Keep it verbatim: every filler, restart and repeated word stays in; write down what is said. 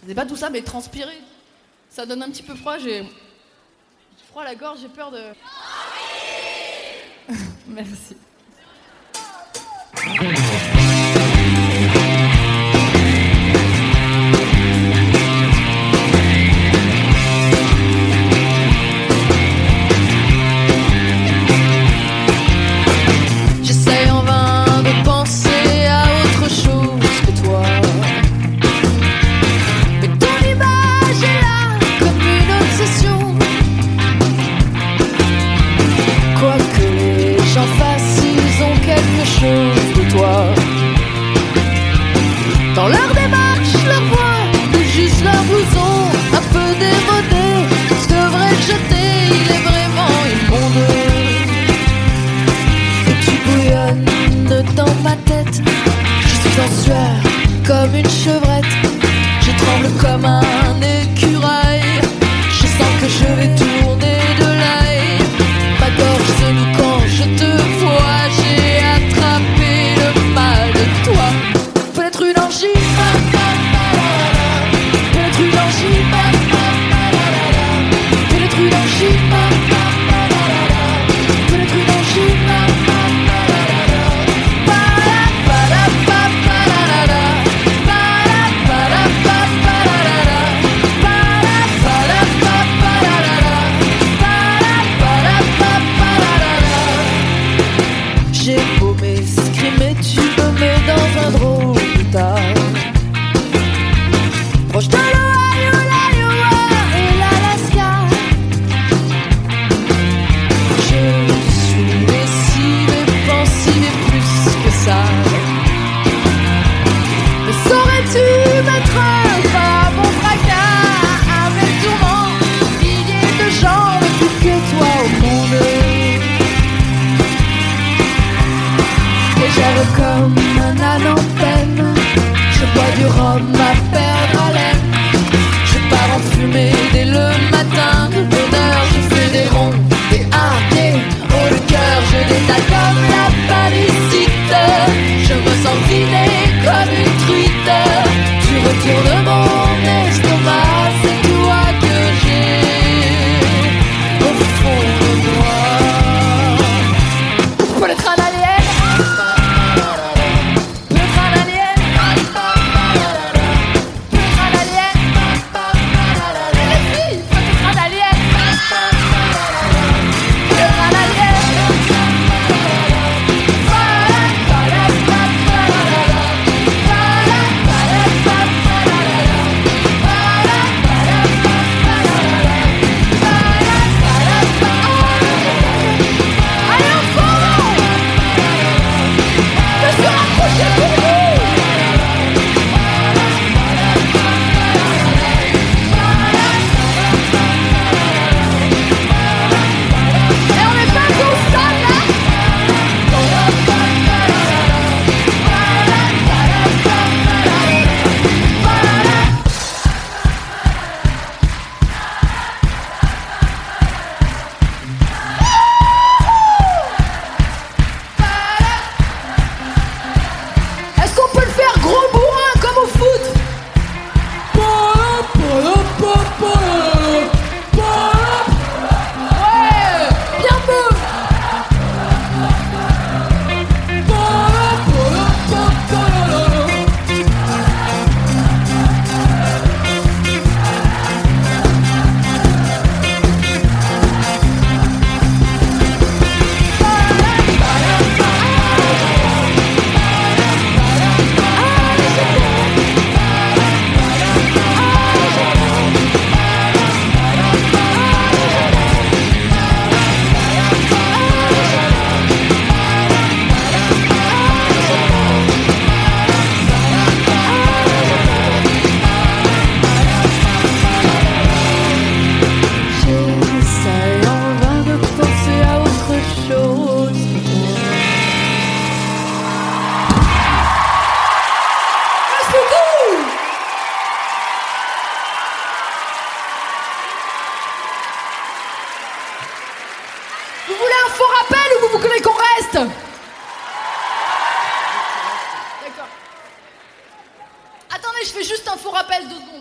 C'est pas tout ça, mais transpirer. Ça donne un petit peu froid, j'ai... j'ai froid à la gorge, j'ai peur de... Merci. J'essaye en vain de penser à autre chose que toi. Mais ton image est là comme une obsession. Quoi que les gens fassent, ils ont quelque chose de toi. Dans leur démarche, leur voix, ou juste leur blouson un peu démodé, je devrais le jeter, il est vraiment immonde. Dans ma tête, je suis en sueur comme une chevrette. Je tremble comme un écureuil. Je sens que je vais tourner de l'œil. Ma gorge se noue quand je te vois. J'ai attrapé le mal de toi. Peut-être une angine, peut-être une angine, peut-être une angine, peut-être une angine. J'ai beau m'escrimer, tu me mets dans un drôle d'état. Proche de l'Ohio, l'Iowa et l'Alaska. Je suis lessive et pensive et plus que ça. Mais saurais-tu mettre un pas à mon fracas, à mes tourments, milliers de gens ne plus que toi au monde. Légère comme un âne en peine, je bois du rhum à perdre haleine. Je pars en fumée dès le matin, de bonheur je fais des ronds, des un, des haut le cœur, je détale comme la palicite. Je me sens vidé comme une truite. Tu retournes mon estomac, c'est toi que j'ai au fond de moi. Pour être un alien. Attendez, je fais juste un faux rappel, deux secondes.